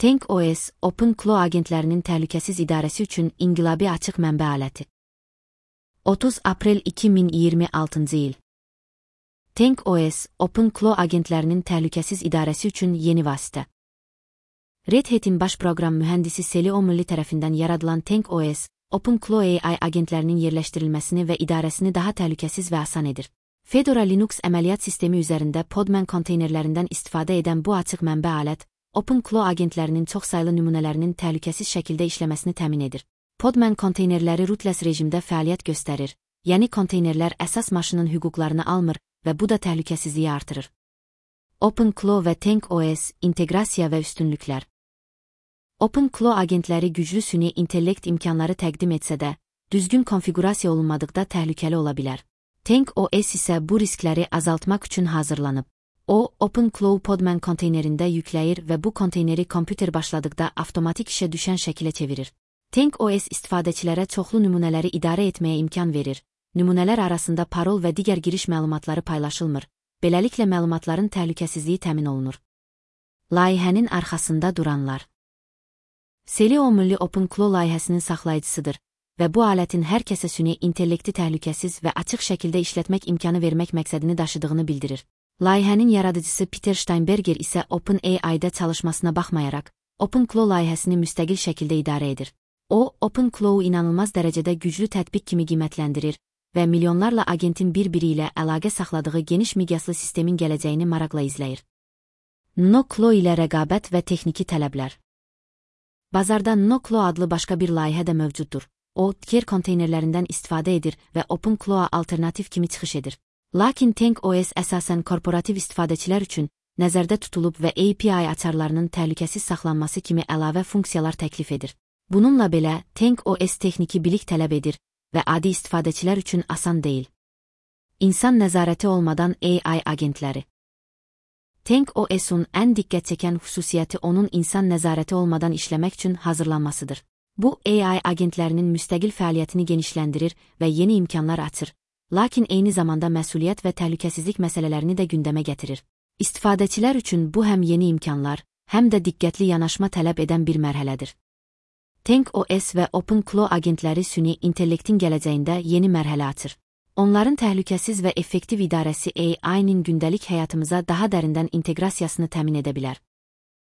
TankOS, OpenClaw agentlərinin təhlükəsiz idarəsi üçün inqilabi açıq mənbə aləti. 30 aprel 2026-cı il. TankOS, OpenClaw agentlərinin təhlükəsiz idarəsi üçün yeni vasitə. Red Hat'in baş proqram mühəndisi Sally O'Malley tərəfindən yaradılan TankOS, OpenClaw AI agentlərinin yerləşdirilməsini və idarəsini daha təhlükəsiz və asan edir. Fedora Linux əməliyyat sistemi üzərində Podman konteynerlərindən istifadə edən bu açıq mənbə alət, OpenClaw agentlərinin çoxsaylı nümunələrinin təhlükəsiz şəkildə işləməsini təmin edir. Podman konteynerləri rootless rejimdə fəaliyyət göstərir, yəni konteynerlər əsas maşının hüquqlarını almır və bu da təhlükəsizliyi artırır. OpenClaw və TankOS, inteqrasiya və üstünlüklər. OpenClaw agentləri güclü süni intellekt imkanları təqdim etsə də, düzgün konfiqurasiya olunmadıqda təhlükəli ola bilər. TankOS isə bu riskləri azaltmaq üçün hazırlanıb. O, OpenClaw Podman konteynerində yükləyir və bu konteyneri kompüter başladıqda avtomatik işə düşən şəkilə çevirir. TankOS istifadəçilərə çoxlu nümunələri idarə etməyə imkan verir. Nümunələr arasında parol və digər giriş məlumatları paylaşılmır. Beləliklə məlumatların təhlükəsizliyi təmin olunur. Layihənin arxasında duranlar. Sally O'Malley OpenClaw layihəsinin saxlayıcısıdır və bu alətin hər kəsə süni intellekti təhlükəsiz və açıq şəkildə işlətmək imkanı vermək məqsədini daşıdığını bildirir. Layihənin yaradıcısı Peter Steinberger isə OpenAI-də çalışmasına baxmayaraq, OpenClaw layihəsini müstəqil şəkildə idarə edir. O, OpenClaw-u inanılmaz dərəcədə güclü tətbiq kimi qiymətləndirir və milyonlarla agentin bir-biri ilə əlaqə saxladığı geniş miqyaslı sistemin gələcəyini maraqla izləyir. NoClaw ilə rəqabət və texniki tələblər. Bazarda NoClaw adlı başqa bir layihə də mövcuddur. O, Docker konteynerlərindən istifadə edir və OpenClaw-a alternativ kimi çıxış edir. Lakin TankOS əsasən korporativ istifadəçilər üçün nəzərdə tutulub və API açarlarının təhlükəsiz saxlanması kimi əlavə funksiyalar təklif edir. Bununla belə, TankOS texniki bilik tələb edir və adi istifadəçilər üçün asan deyil. İnsan nəzarəti olmadan AI agentləri. TankOS-un ən diqqət çəkən xüsusiyyəti onun insan nəzarəti olmadan işləmək üçün hazırlanmasıdır. Bu, AI agentlərinin müstəqil fəaliyyətini genişləndirir və yeni imkanlar açır. Lakin eyni zamanda məsuliyyət və təhlükəsizlik məsələlərini də gündəmə gətirir. İstifadəçilər üçün bu həm yeni imkanlar, həm də diqqətli yanaşma tələb edən bir mərhələdir. TankOS və OpenClaw agentləri süni intellektin gələcəyində yeni mərhələ açır. Onların təhlükəsiz və effektiv idarəsi AI-nin gündəlik həyatımıza daha dərindən inteqrasiyasını təmin edə bilər.